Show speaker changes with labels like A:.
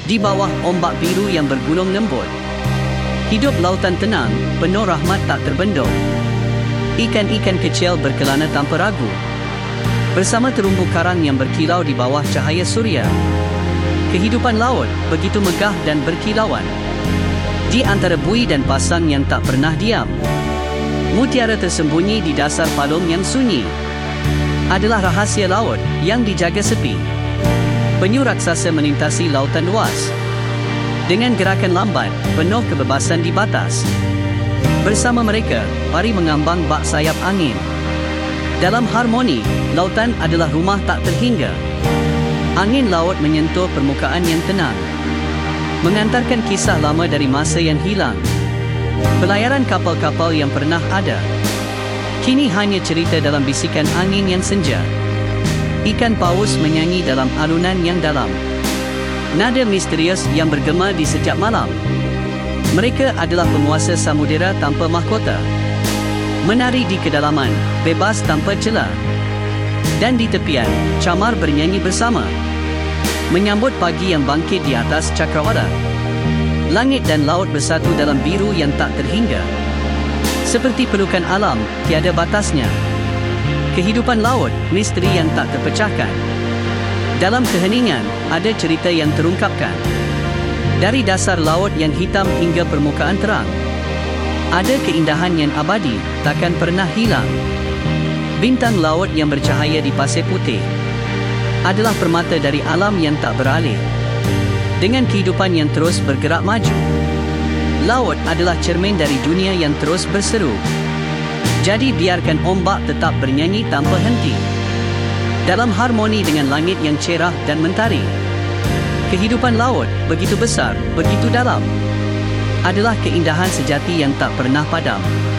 A: di bawah ombak biru yang bergulung lembut. Hidup lautan tenang, penuh rahmat tak terbendung. Ikan-ikan kecil berkelana tanpa ragu, bersama terumbu karang yang berkilau di bawah cahaya suria. Kehidupan laut begitu megah dan berkilauan. Di antara buih dan pasang yang tak pernah diam, mutiara tersembunyi di dasar palung yang sunyi. Adalah rahasia laut yang dijaga sepi. Penyu raksasa melintasi lautan luas dengan gerakan lambat, penuh kebebasan di batas. Bersama mereka, pari mengambang bak sayap angin. Dalam harmoni, lautan adalah rumah tak terhingga. Angin laut menyentuh permukaan yang tenang, mengantarkan kisah lama dari masa yang hilang. Pelayaran kapal-kapal yang pernah ada, kini hanya cerita dalam bisikan angin yang senja. Ikan paus menyanyi dalam alunan yang dalam, nada misterius yang bergema di setiap malam. Mereka adalah penguasa samudera tanpa mahkota, menari di kedalaman, bebas tanpa celah. Dan di tepian, camar bernyanyi bersama, menyambut pagi yang bangkit di atas cakrawala. Langit dan laut bersatu dalam biru yang tak terhingga. Seperti pelukan alam, tiada batasnya. Kehidupan laut, misteri yang tak terpecahkan. Dalam keheningan, ada cerita yang terungkapkan. Dari dasar laut yang hitam hingga permukaan terang, ada keindahan yang abadi, takkan pernah hilang. Bintang laut yang bercahaya di pasir putih adalah permata dari alam yang tak beralih. Dengan kehidupan yang terus bergerak maju, laut adalah cermin dari dunia yang terus berseru. Jadi biarkan ombak tetap bernyanyi tanpa henti, dalam harmoni dengan langit yang cerah dan mentari. Kehidupan laut, begitu besar, begitu dalam, adalah keindahan sejati yang tak pernah padam.